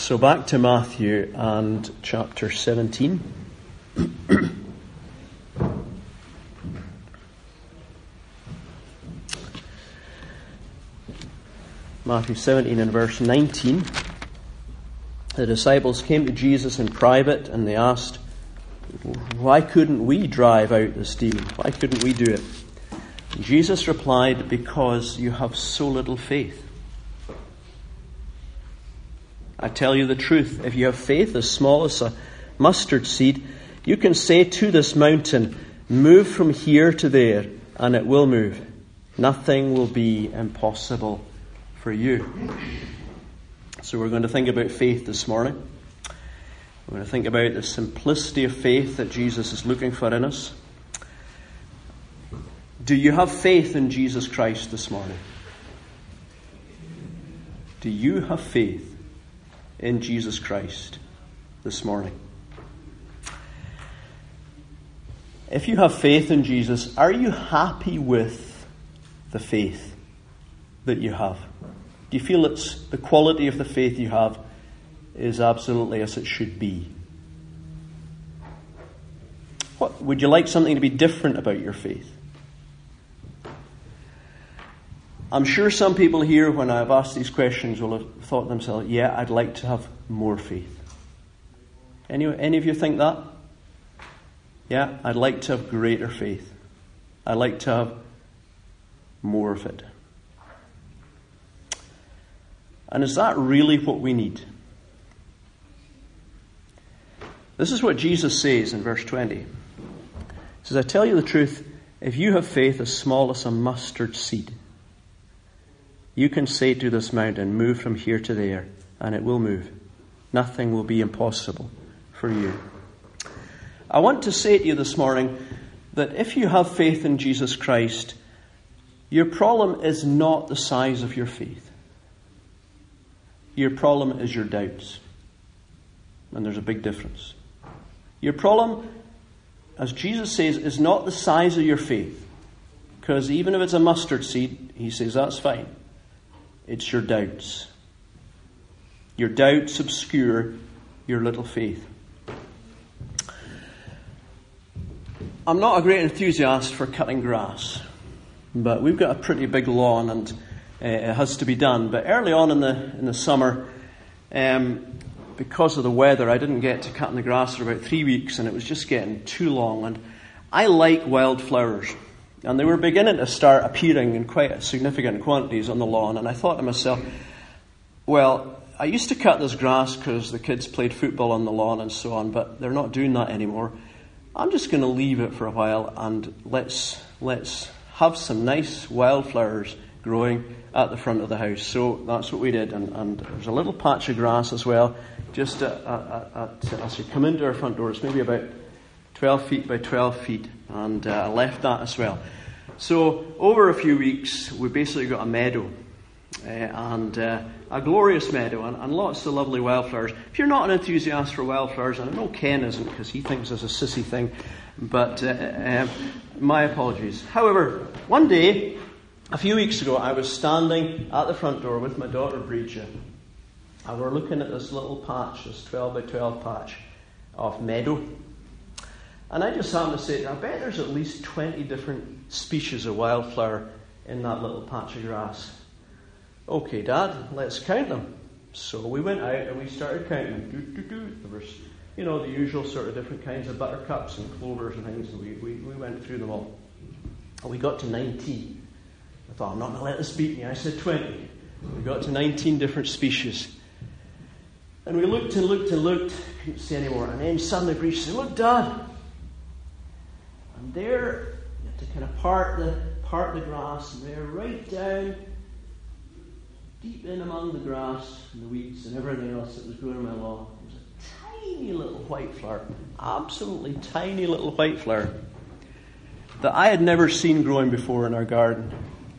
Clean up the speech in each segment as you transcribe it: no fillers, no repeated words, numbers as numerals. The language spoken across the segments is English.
So back to Matthew and chapter 17. Matthew 17 and verse 19. The disciples came to Jesus in private and they asked, "Why couldn't we drive out this demon? Why couldn't we do it?" And Jesus replied, "Because you have so little faith. I tell you the truth, if you have faith as small as a mustard seed, you can say to this mountain, 'Move from here to there,' and it will move. Nothing will be impossible for you." So we're going to think about faith this morning. We're going to think about the simplicity of faith that Jesus is looking for in us. Do you have faith in Jesus Christ this morning? Do you have faith in Jesus Christ this morning? If you have faith in Jesus, are you happy with the faith that you have? Do you feel it's the quality of the faith you have is absolutely as it should be? What would you like something to be different about your faith? I'm sure some people here, when I've asked these questions, will have thought to themselves, "Yeah, I'd like to have more faith." Any of you think that? Yeah, I'd like to have greater faith. I'd like to have more of it. And is that really what we need? This is what Jesus says in verse 20. He says, "I tell you the truth, if you have faith as small as a mustard seed, you can say to this mountain, 'Move from here to there,' and it will move. Nothing will be impossible for you." I want to say to you this morning that if you have faith in Jesus Christ, your problem is not the size of your faith. Your problem is your doubts. And there's a big difference. Your problem, as Jesus says, is not the size of your faith. Because even if it's a mustard seed, he says that's fine. It's your doubts. Your doubts obscure your little faith. I'm not a great enthusiast for cutting grass, but we've got a pretty big lawn and it has to be done. But early on in the summer, because of the weather, I didn't get to cutting the grass for about 3 weeks, and it was just getting too long. And I like wildflowers, and they were beginning to start appearing in quite significant quantities on the lawn. And I thought to myself, well, I used to cut this grass because the kids played football on the lawn and so on, but they're not doing that anymore. I'm just going to leave it for a while, and let's have some nice wildflowers growing at the front of the house. So that's what we did, and there's a little patch of grass as well, just as you come into our front door. It's maybe about 12 feet by 12 feet, and I left that as well. So over a few weeks, we basically got a meadow, and a glorious meadow, and lots of lovely wildflowers. If you're not an enthusiast for wildflowers, and I know Ken isn't because he thinks it's a sissy thing, but my apologies. However, one day, a few weeks ago, I was standing at the front door with my daughter Bridget, and we're looking at this little patch, this 12 by 12 patch of meadow. And I just happened to say, I bet there's at least 20 different species of wildflower in that little patch of grass. "Okay, Dad, let's count them." So we went out and we started counting them. There was, the usual sort of different kinds of buttercups and clovers and things, and we went through them all. And we got to 19. I thought, I'm not going to let this beat me. I said 20. We got to 19 different species. And we looked and looked and looked, couldn't see any more. And then suddenly Breach said, "Look, Dad." And there, you had to kind of part the grass, and there, right down, deep in among the grass and the weeds and everything else that was growing on my lawn, there was a tiny little white flower, absolutely tiny little white flower that I had never seen growing before in our garden.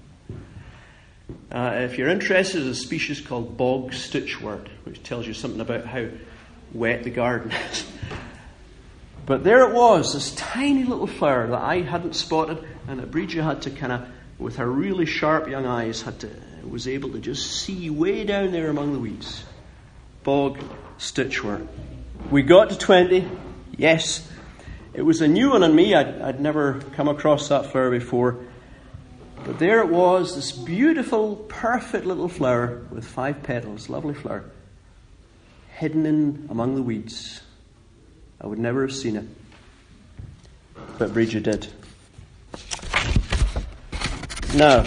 If you're interested, there's a species called bog stitchwort, which tells you something about how wet the garden is. But there it was, this tiny little flower that I hadn't spotted, and that Bridget had to kind of, with her really sharp young eyes, was able to just see way down there among the weeds. bog stitchwork. We got to 20. Yes, it was a new one on me. I'd never come across that flower before. But there it was, this beautiful, perfect little flower with 5 petals, lovely flower, hidden in among the weeds. I would never have seen it. But Bridget did. Now,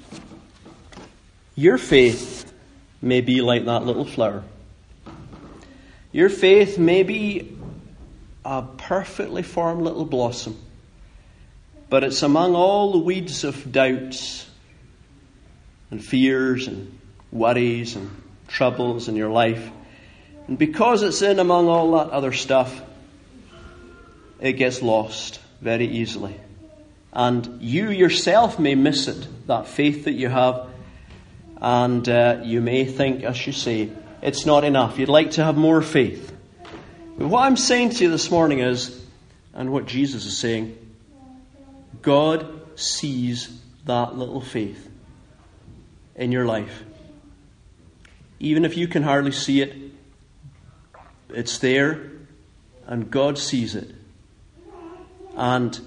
your faith may be like that little flower. Your faith may be a perfectly formed little blossom, but it's among all the weeds of doubts and fears and worries and troubles in your life. And because it's in among all that other stuff, it gets lost very easily. And you yourself may miss it, that faith that you have. And you may think, as you say, it's not enough. You'd like to have more faith. But what I'm saying to you this morning is, and what Jesus is saying, God sees that little faith in your life. Even if you can hardly see it, it's there, and God sees it. And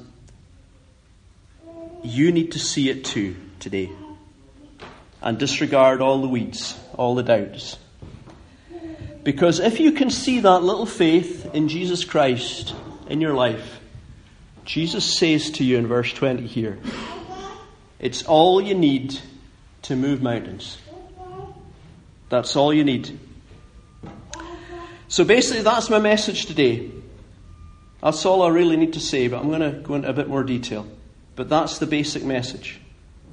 you need to see it too today. And disregard all the weeds, all the doubts. Because if you can see that little faith in Jesus Christ in your life, Jesus says to you in verse 20 here, it's all you need to move mountains. That's all you need. So basically that's my message today. That's all I really need to say, but I'm going to go into a bit more detail. But that's the basic message.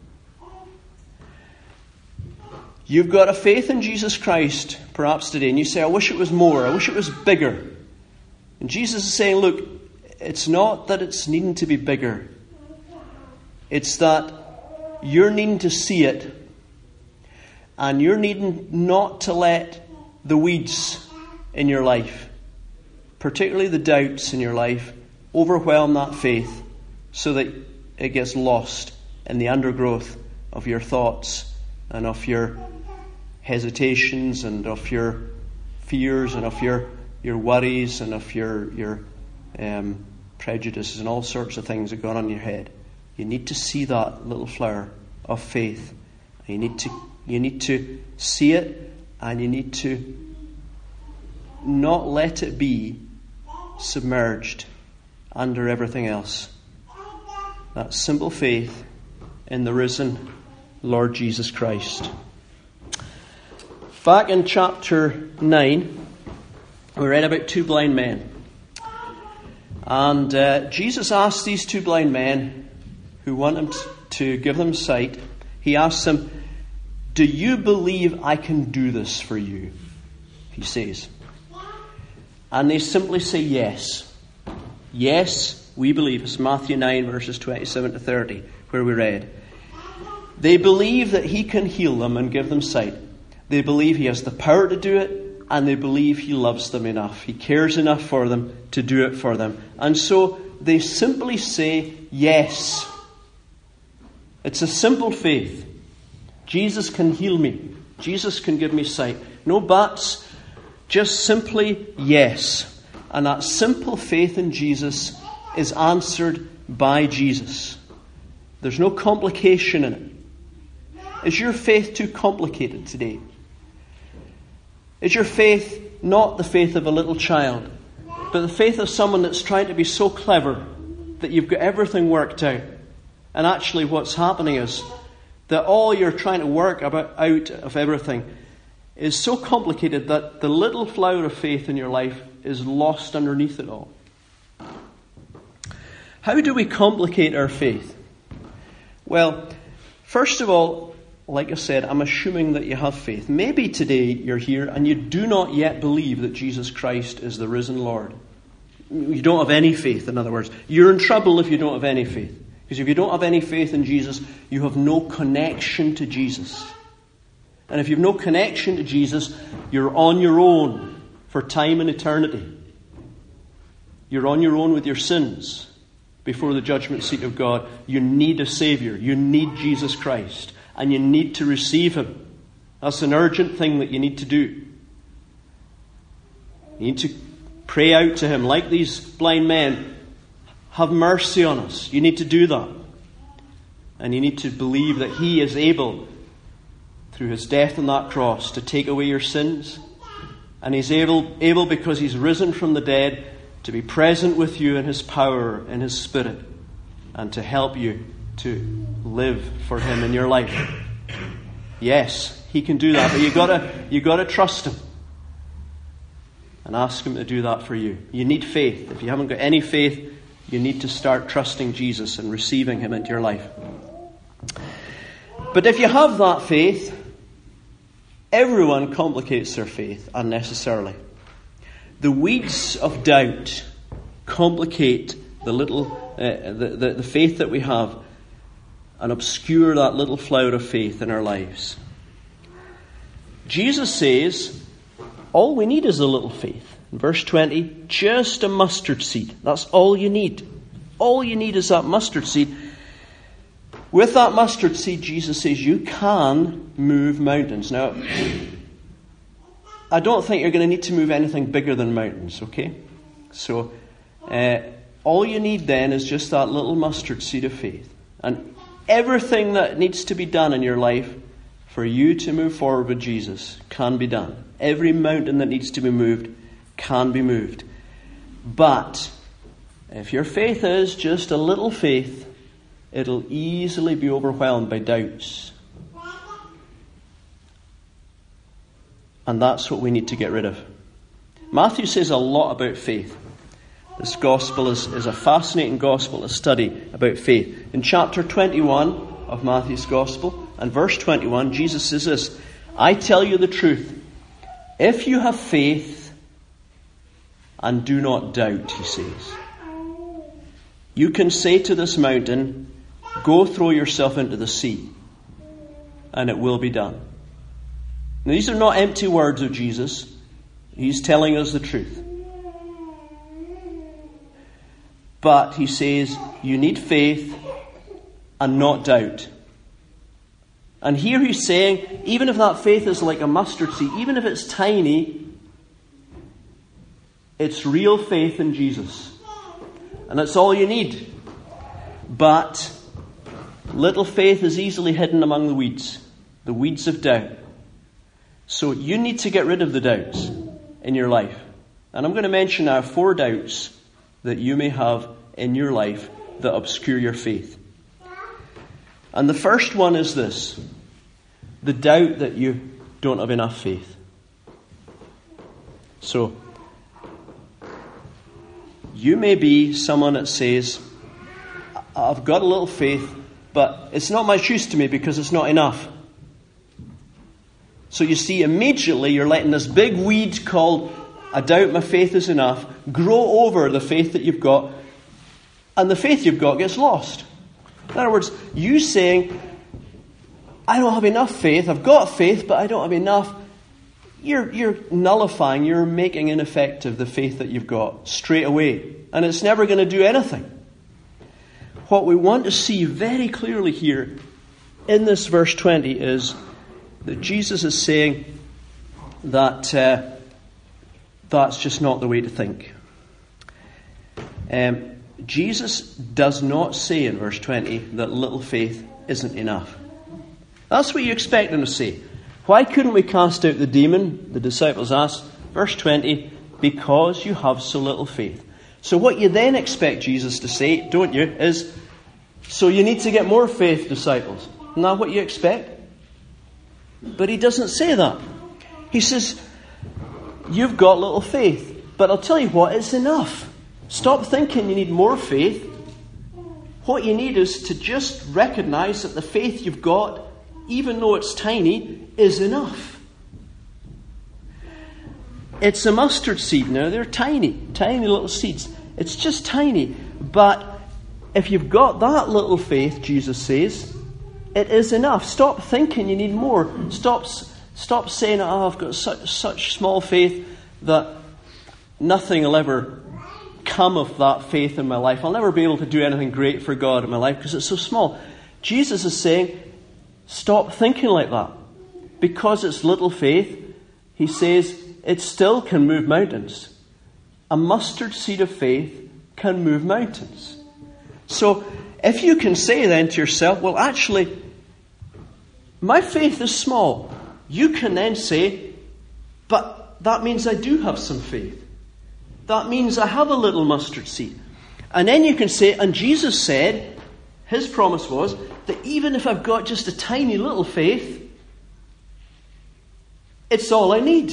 You've got a faith in Jesus Christ, perhaps today, and you say, I wish it was more, I wish it was bigger. And Jesus is saying, look, it's not that it's needing to be bigger. It's that you're needing to see it, and you're needing not to let the weeds in your life, particularly the doubts in your life, overwhelm that faith so that it gets lost in the undergrowth of your thoughts and of your hesitations and of your fears and of your worries and of your prejudices and all sorts of things that go on in your head. You need to see that little flower of faith. You need to see it, and you need to not let it be submerged under everything else. That simple faith in the risen Lord Jesus Christ. Back in chapter 9, we read about 2 blind men. And Jesus asked these 2 blind men who want him to give them sight, he asks them, do you believe I can do this for you? He says. And they simply say yes. Yes, we believe. It's Matthew 9 verses 27 to 30 where we read. They believe that he can heal them and give them sight. They believe he has the power to do it, and they believe he loves them enough. He cares enough for them to do it for them. And so they simply say yes. It's a simple faith. Jesus can heal me. Jesus can give me sight. No buts, just simply yes. And that simple faith in Jesus is answered by Jesus. There's no complication in it. Is your faith too complicated today? Is your faith not the faith of a little child, but the faith of someone that's trying to be so clever that you've got everything worked out? And actually what's happening is that all you're trying to work out of everything is so complicated that the little flower of faith in your life is lost underneath it all. How do we complicate our faith? Well, first of all, like I said, I'm assuming that you have faith. Maybe today you're here and you do not yet believe that Jesus Christ is the risen Lord. You don't have any faith, in other words. You're in trouble if you don't have any faith. Because if you don't have any faith in Jesus, you have no connection to Jesus. And if you have no connection to Jesus, you're on your own for time and eternity. You're on your own with your sins before the judgment seat of God. You need a Savior. You need Jesus Christ. And you need to receive him. That's an urgent thing that you need to do. You need to pray out to him like these blind men. Have mercy on us. You need to do that. And you need to believe that he is able, through his death on that cross, to take away your sins. And he's able because he's risen from the dead, to be present with you in his power, in his spirit, and to help you to live for him in your life. Yes, he can do that, but you got to trust him and ask him to do that for you. You need faith. If you haven't got any faith, you need to start trusting Jesus and receiving him into your life. But if you have that faith, everyone complicates their faith unnecessarily. The weeds of doubt complicate the faith that we have and obscure that little flower of faith in our lives. Jesus says, all we need is a little faith. In verse 20, just a mustard seed. That's all you need. All you need is that mustard seed. With that mustard seed, Jesus says, you can move mountains. Now, I don't think you're going to need to move anything bigger than mountains, okay? So, all you need then is just that little mustard seed of faith. And everything that needs to be done in your life for you to move forward with Jesus can be done. Every mountain that needs to be moved can be moved. But if your faith is just a little faith, it'll easily be overwhelmed by doubts. And that's what we need to get rid of. Matthew says a lot about faith. This gospel is a fascinating gospel to study about faith. In chapter 21 of Matthew's gospel and verse 21, Jesus says this, I tell you the truth. If you have faith and do not doubt, he says, you can say to this mountain, go throw yourself into the sea, and it will be done. Now, these are not empty words of Jesus. He's telling us the truth. But he says, you need faith and not doubt. And here he's saying, even if that faith is like a mustard seed, even if it's tiny, it's real faith in Jesus. And that's all you need. But little faith is easily hidden among the weeds of doubt. So you need to get rid of the doubts in your life. And I'm going to mention now 4 doubts that you may have in your life that obscure your faith. And the first one is this: the doubt that you don't have enough faith. So, you may be someone that says, I've got a little faith, but it's not much use to me because it's not enough. So you see, immediately you're letting this big weed called, I doubt my faith is enough, grow over the faith that you've got, and the faith you've got gets lost. In other words, you saying, I don't have enough faith, I've got faith, but I don't have enough, you're nullifying, you're making ineffective the faith that you've got straight away. And it's never going to do anything. What we want to see very clearly here in this verse 20 is that Jesus is saying that that's just not the way to think. Jesus does not say in verse 20 that little faith isn't enough. That's what you expect him to say. Why couldn't we cast out the demon? The disciples asked, verse 20, because you have so little faith. So what you then expect Jesus to say, don't you, is, so you need to get more faith, disciples. Isn't that what you expect? But he doesn't say that. He says, you've got little faith, but I'll tell you what, it's enough. Stop thinking you need more faith. What you need is to just recognize that the faith you've got, even though it's tiny, is enough. It's a mustard seed now. They're tiny little seeds. It's just tiny. But if you've got that little faith, Jesus says, it is enough. Stop thinking you need more. Stop saying, I've got such small faith that nothing will ever come of that faith in my life. I'll never be able to do anything great for God in my life because it's so small. Jesus is saying, stop thinking like that. Because it's little faith, he says, it still can move mountains. A mustard seed of faith can move mountains. So if you can say then to yourself, well, actually, my faith is small, you can then say, but that means I do have some faith. That means I have a little mustard seed. And then you can say, and Jesus said, his promise was, that even if I've got just a tiny little faith, it's all I need.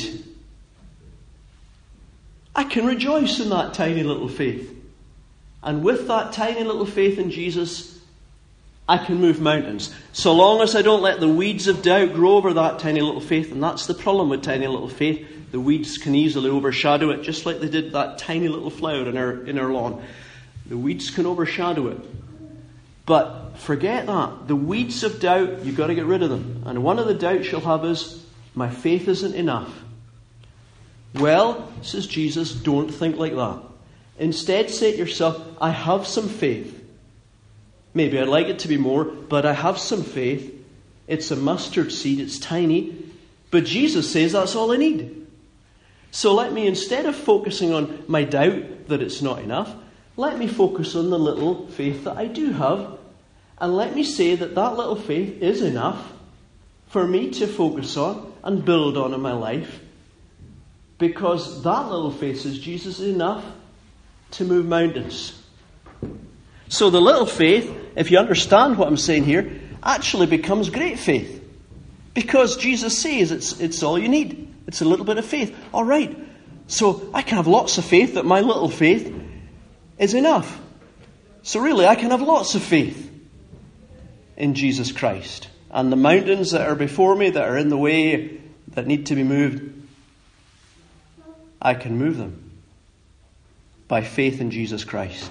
I can rejoice in that tiny little faith. And with that tiny little faith in Jesus, I can move mountains. So long as I don't let the weeds of doubt grow over that tiny little faith. And that's the problem with tiny little faith. The weeds can easily overshadow it, just like they did that tiny little flower in our lawn. The weeds can overshadow it. But forget that. The weeds of doubt, you've got to get rid of them. And one of the doubts you'll have is, my faith isn't enough. Well, says Jesus, don't think like that. Instead, say to yourself, I have some faith. Maybe I'd like it to be more, but I have some faith. It's a mustard seed, it's tiny. But Jesus says that's all I need. So let me, instead of focusing on my doubt that it's not enough, let me focus on the little faith that I do have. And let me say that that little faith is enough for me to focus on and build on in my life. Because that little faith, says Jesus, is enough to move mountains. So the little faith, if you understand what I'm saying here, actually becomes great faith. Because Jesus says it's all you need. It's a little bit of faith. All right. So I can have lots of faith that my little faith is enough. So really, I can have lots of faith in Jesus Christ. And the mountains that are before me, that are in the way, that need to be moved, I can move them by faith in Jesus Christ.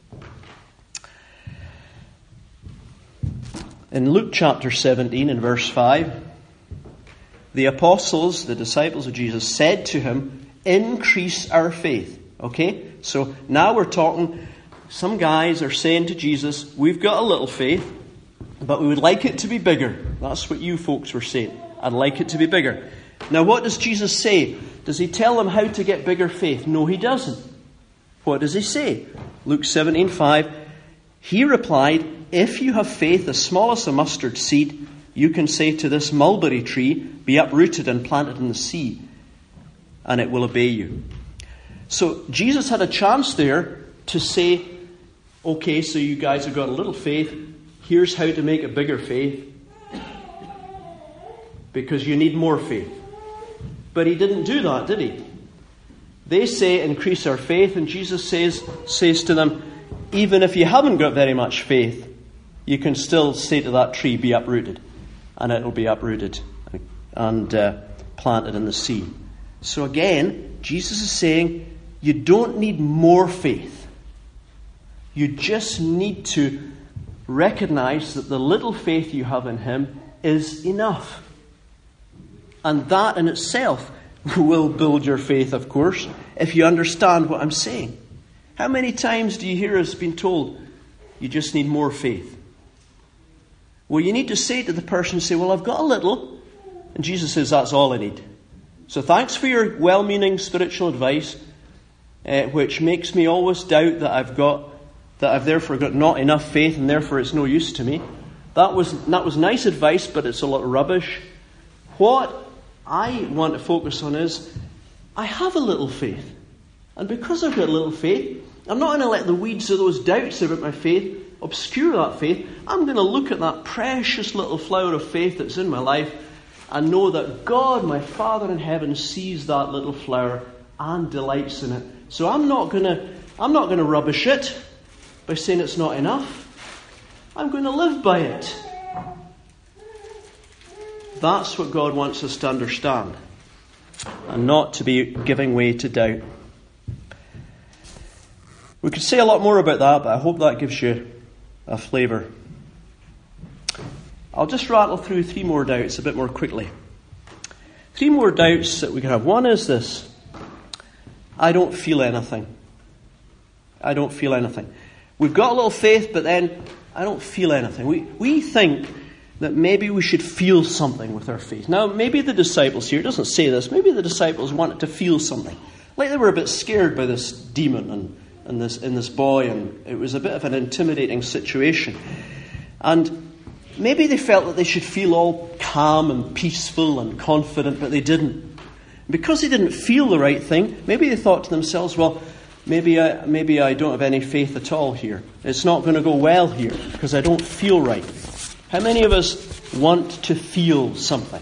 In Luke chapter 17 and verse 5, the apostles, the disciples of Jesus, said to him, increase our faith. Okay? So now we're talking, some guys are saying to Jesus, we've got a little faith, but we would like it to be bigger. That's what you folks were saying. I'd like it to be bigger. Now what does Jesus say? Does he tell them how to get bigger faith? No, he doesn't. What does he say? Luke 17:5. He replied, if you have faith as small as a mustard seed, you can say to this mulberry tree, be uprooted and planted in the sea, and it will obey you. So Jesus had a chance there to say, okay, so you guys have got a little faith. Here's how to make a bigger faith. Because you need more faith. But he didn't do that, did he? They say, increase our faith, and Jesus says to them, even if you haven't got very much faith, you can still say to that tree, be uprooted, and it will be uprooted and planted in the sea. So again, Jesus is saying, you don't need more faith. You just need to recognize that the little faith you have in him is enough. And that in itself will build your faith, of course, if you understand what I'm saying. How many times do you hear us being told, you just need more faith? Well, you need to say to the person, say, well, I've got a little. And Jesus says, that's all I need. So thanks for your well-meaning spiritual advice, which makes me always doubt that I've therefore got not enough faith and therefore it's no use to me. That was nice advice, but it's a lot of rubbish. What I want to focus on is, I have a little faith. And because I've got a little faith, I'm not going to let the weeds of those doubts about my faith obscure that faith. I'm going to look at that precious little flower of faith that's in my life and know that God, my Father in heaven, sees that little flower and delights in it. So I'm not going to rubbish it by saying it's not enough. I'm going to live by it. That's what God wants us to understand, and not to be giving way to doubt. We could say a lot more about that, but I hope that gives you a flavour. I'll just rattle through 3 more doubts a bit more quickly. 3 more doubts that we can have. One is this: I don't feel anything. I don't feel anything. We've got a little faith, but then I don't feel anything. We think that maybe we should feel something with our faith. Now, maybe the disciples here, it doesn't say this, maybe the disciples wanted to feel something. Like they were a bit scared by this demon and this boy, and it was a bit of an intimidating situation. And maybe they felt that they should feel all calm and peaceful and confident, but they didn't. Because they didn't feel the right thing, maybe they thought to themselves, well, maybe I don't have any faith at all here. It's not going to go well here because I don't feel right. How many of us want to feel something?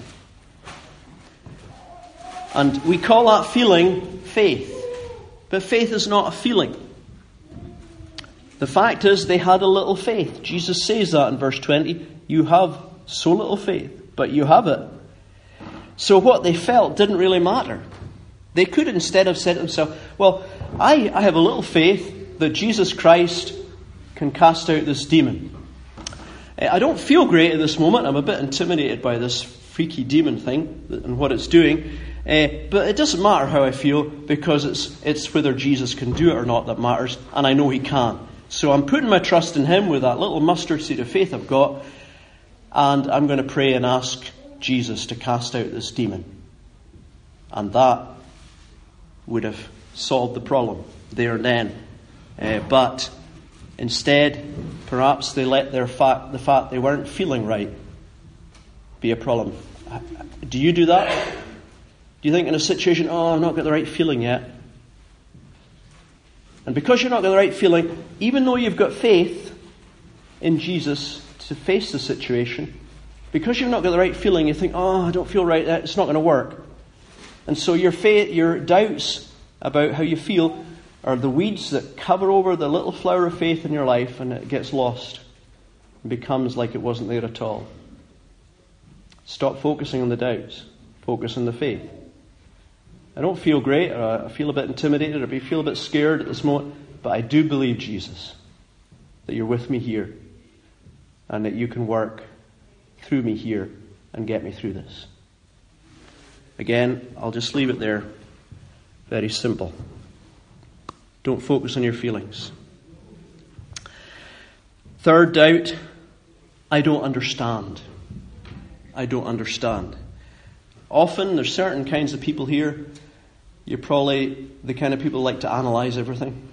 And we call that feeling faith. But faith is not a feeling. The fact is, they had a little faith. Jesus says that in verse 20. You have so little faith, but you have it. So what they felt didn't really matter. They could instead have said to themselves, well, I have a little faith that Jesus Christ can cast out this demon. I don't feel great at this moment. I'm a bit intimidated by this freaky demon thing and what it's doing. But it doesn't matter how I feel, because it's whether Jesus can do it or not that matters. And I know he can. So I'm putting my trust in him with that little mustard seed of faith I've got. And I'm going to pray and ask Jesus to cast out this demon. And that would have solved the problem there and then. But instead, perhaps they let the fact they weren't feeling right be a problem. Do you do that? Do you think in a situation, I've not got the right feeling yet? And because you're not got the right feeling, even though you've got faith in Jesus to face the situation, because you've not got the right feeling, you think, I don't feel right, it's not going to work. And so your doubts about how you feel are the weeds that cover over the little flower of faith in your life, and it gets lost and becomes like it wasn't there at all. Stop focusing on the doubts. Focus on the faith. I don't feel great, or I feel a bit intimidated, or I feel a bit scared at this moment, but I do believe, Jesus, that you're with me here, and that you can work through me here and get me through this. Again, I'll just leave it there. Very simple. Don't focus on your feelings. Third doubt, I don't understand. I don't understand. Often there's certain kinds of people here, you're probably the kind of people who like to analyze everything.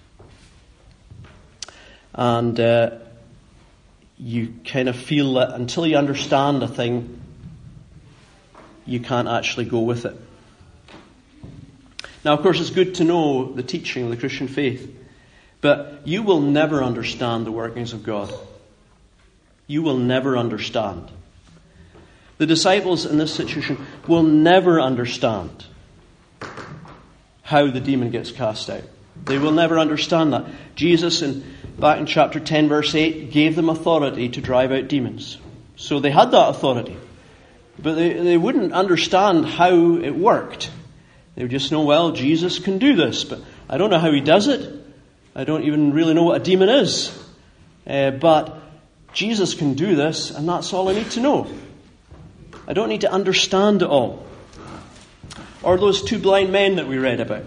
And you kind of feel that until you understand a thing, you can't actually go with it. Now, of course, it's good to know the teaching of the Christian faith, but you will never understand the workings of God. You will never understand. The disciples in this situation will never understand how the demon gets cast out. They will never understand that. Jesus, back in chapter 10, verse 8, gave them authority to drive out demons. So they had that authority. But they wouldn't understand how it worked. They would just know, well, Jesus can do this, but I don't know how he does it. I don't even really know what a demon is. But Jesus can do this, and that's all I need to know. I don't need to understand it all. Or those two blind men that we read about.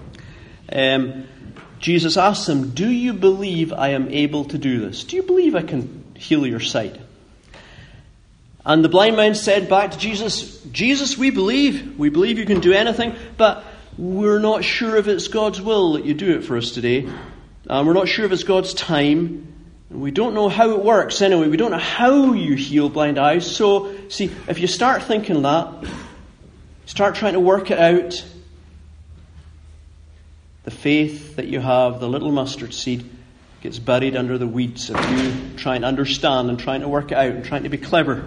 Jesus asked them, do you believe I am able to do this? Do you believe I can heal your sight? And the blind man said back to Jesus, Jesus, we believe you can do anything, but we're not sure if it's God's will that you do it for us today. We're not sure if it's God's time. And we don't know how it works anyway. We don't know how you heal blind eyes. So, see, if you start thinking that, start trying to work it out, the faith that you have, the little mustard seed, gets buried under the weeds of you trying to understand and trying to work it out and trying to be clever.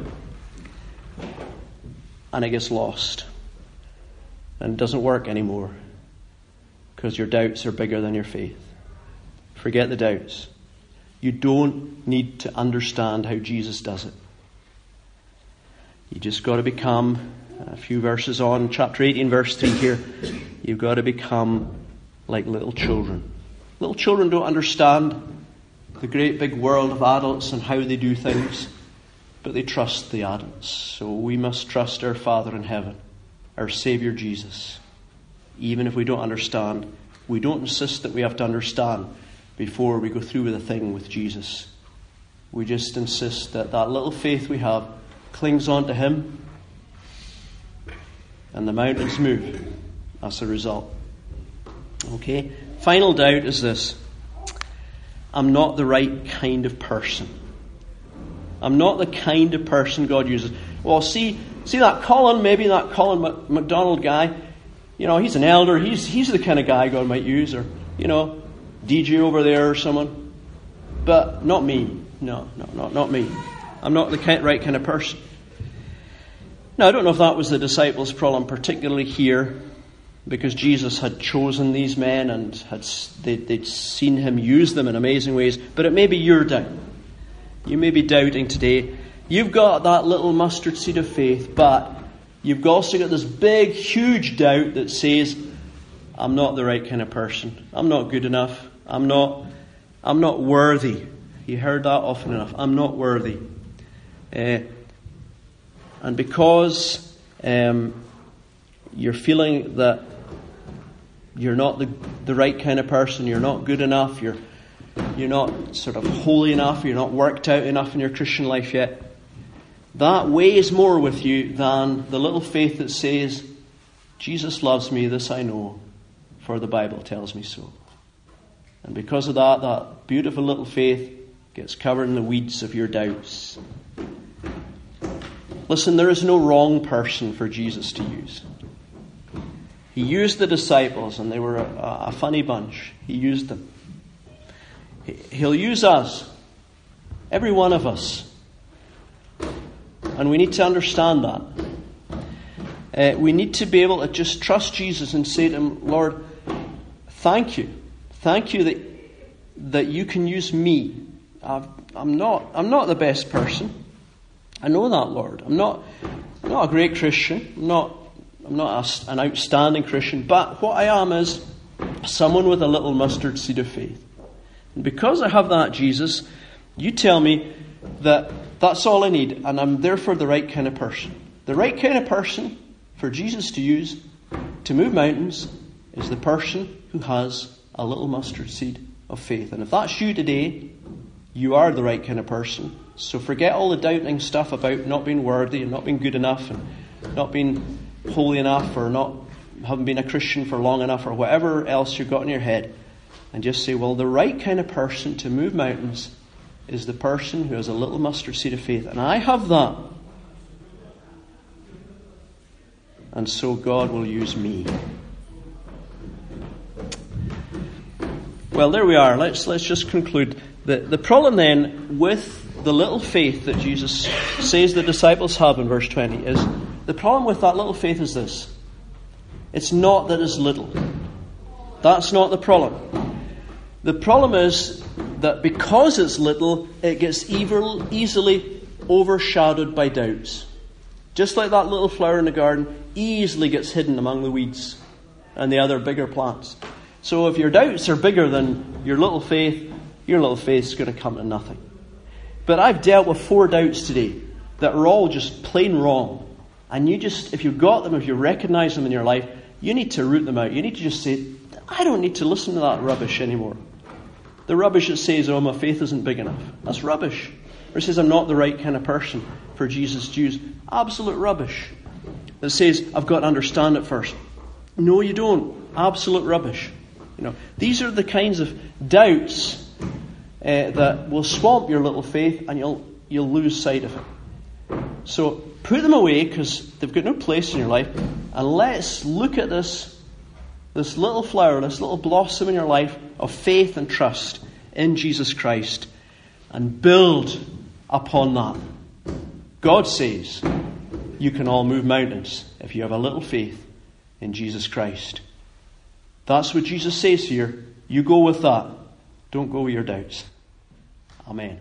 And it gets lost. And it doesn't work anymore. Because your doubts are bigger than your faith. Forget the doubts. You don't need to understand how Jesus does it. You just got to become, a few verses on, chapter 18, verse 3 here, you've got to become like little children. Little children don't understand the great big world of adults and how they do things, but they trust the adults. So we must trust our Father in heaven, our Saviour Jesus. Even if we don't understand, we don't insist that we have to understand before we go through with a thing with Jesus. We just insist that that little faith we have clings on to Him, and the mountains move as a result. Okay? Final doubt is this. I'm not the right kind of person. I'm not the kind of person God uses. Well, see that Colin, maybe that Colin MacDonald guy, he's an elder. He's the kind of guy God might use, or, DJ over there or someone. But not me. No, not me. I'm not the right kind of person. Now, I don't know if that was the disciples' problem, particularly here, because Jesus had chosen these men and they'd seen Him use them in amazing ways. But it may be your doubt. You may be doubting today. You've got that little mustard seed of faith, but you've also got this big, huge doubt that says, I'm not the right kind of person. I'm not good enough. I'm not worthy. You heard that often enough. I'm not worthy. And because you're feeling that you're not the right kind of person, you're not good enough, you're not sort of holy enough, you're not worked out enough in your Christian life yet, that weighs more with you than the little faith that says, Jesus loves me, this I know, for the Bible tells me so. And because of that beautiful little faith gets covered in the weeds of your doubts. Listen, there is no wrong person for Jesus to use. He used the disciples, and they were a funny bunch. He used them. He'll use us, every one of us. And we need to understand that. We need to be able to just trust Jesus and say to Him, Lord, thank you. Thank you that you can use me. I'm not the best person. I know that, Lord. I'm not a great Christian. I'm not an outstanding Christian. But what I am is someone with a little mustard seed of faith. And because I have that, Jesus, you tell me that that's all I need, and I'm therefore the right kind of person. The right kind of person for Jesus to use to move mountains is the person who has a little mustard seed of faith. And if that's you today, you are the right kind of person. So forget all the doubting stuff about not being worthy and not being good enough and not being holy enough or not having been a Christian for long enough or whatever else you've got in your head. And just say, well, the right kind of person to move mountains is the person who has a little mustard seed of faith. And I have that. And so God will use me. Well, there we are. Let's just conclude. The problem then with the little faith that Jesus says the disciples have in verse 20 is, the problem with that little faith is this. It's not that it's little. That's not the problem. The problem is that because it's little, it gets easily overshadowed by doubts. Just like that little flower in the garden easily gets hidden among the weeds and the other bigger plants. So if your doubts are bigger than your little faith is going to come to nothing. But I've dealt with 4 doubts today that are all just plain wrong. And if you've got them, if you recognize them in your life, you need to root them out. You need to just say, I don't need to listen to that rubbish anymore. The rubbish that says, my faith isn't big enough. That's rubbish. Or it says, I'm not the right kind of person for Jesus to use. Absolute rubbish. That says, I've got to understand it first. No, you don't. Absolute rubbish. These are the kinds of doubts that will swamp your little faith and you'll lose sight of it. So put them away because they've got no place in your life, and let's look at this little flower, this little blossom in your life of faith and trust in Jesus Christ, and build upon that. God says you can all move mountains if you have a little faith in Jesus Christ. That's what Jesus says here. You go with that. Don't go with your doubts. Amen.